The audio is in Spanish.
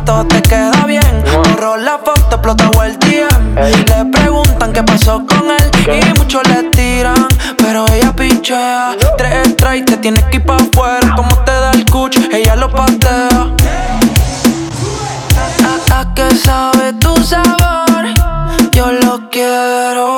todo te queda bien. Borró la foto, explotó el DM. Le preguntan qué pasó con él y muchos le tiran, pero ella pichea. 3 strikes, te tienes que ir pa' afuera. Como te da el cuch, ella lo patea. ¿A qué sabe tu sabor? Yo lo quiero.